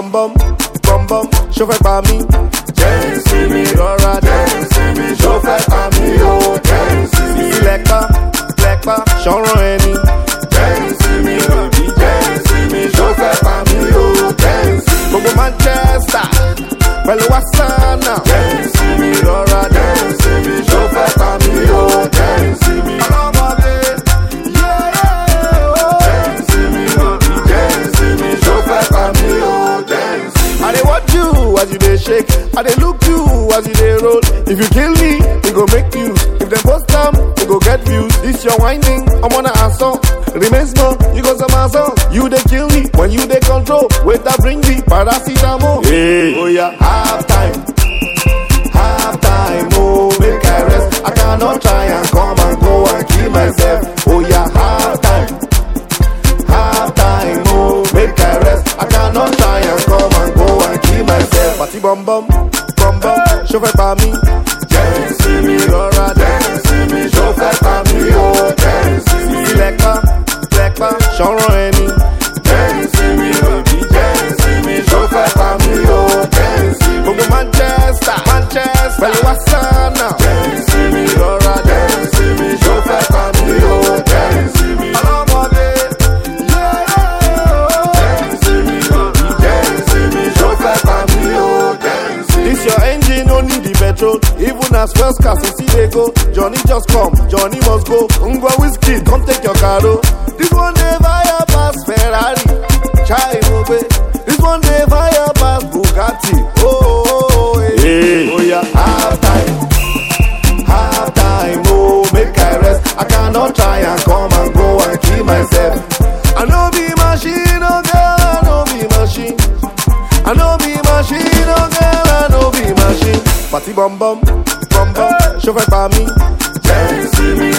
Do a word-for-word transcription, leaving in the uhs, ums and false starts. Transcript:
bum bum, bum bum, ṣó fẹ́ pa mí. Jẹ́nsì mi rọra jẹ́nsì mi ṣó fẹ́ pa mí o. Jẹ́nsì mi lẹ́pa lẹ́pa ṣọ́ràn ẹni. Jẹ́nsì mi rọ̀bì jẹ́nsì mi ṣó fẹ́ pa mí o. Jẹ́nsì mi gbogbo Manchester pẹ̀lú Wasana. Jẹ́nsì mi rọra jẹ́nsì mi ṣó fẹ́ pa mí o. Jẹ́nsì mi ọlọ́mọdé yẹ́ẹ́ o. Jẹ́nsì mi rọ̀bì jẹ́nsì mi ṣó fẹ́ pa mí o. Jẹ́nsì mi. I dey watch you as you dey shake, I dey look you as you dey roll. If you kill me, it go make news. If dem post am, it go get views. This your whining, I'm on a assault. Remain small, you go some assault. You dey kill me when you dey control. Wait, I bring the paracetamol. Hey, oh yeah, half time, half time. Oh, make I rest. I cannot try and come and go and kill myself. Oh yeah, half time, half time. Oh, make I rest. I cannot try and come and go and kill myself. Party bum bum, bum bum, ṣó fẹ́ pa mí. Jẹ́nsì mi rọra jẹ́nsì mi ṣó fẹ́ pa mí o. Jẹ́nsì mi lẹ́pa lẹ́pa ṣọ́ràn ẹni. Jẹ́nsì mi rọ̀bì jẹ́nsì mi ṣó fẹ́ pa mí o. Jẹ́nsì mi gbogbo Manchester Manchester pẹ̀lú Wasana. Jẹ́nsì mi rọra jẹ́nsì mi ṣó fẹ́ pa mí o. Jẹ́nsì mi ọlọ́mọdé yẹ́ẹ́ o. Jẹ́nsì mi rọ̀bì jẹ́nsì mi ṣó fẹ́ pa mí o. Jẹ́nsì mi. This your engine no need the petrol. Even as first class you see they go. Johnny just come, Johnny must go. Ngwa whiskey, come take your caro. This one dey fire pass Ferrari. Chai Mobe. This one dey fire pass Bugatti. Oh, oh, oh, hey. Hey. Oh yeah, half time, half time. Oh, make I rest. I cannot try and come and go and kill myself. I know be machine, oh girl, I know be machine. I know be machine, oh girl, I know be machine. Party bum bum, bum bum, ṣó fẹ́ pa mí. Jẹ́nsì mi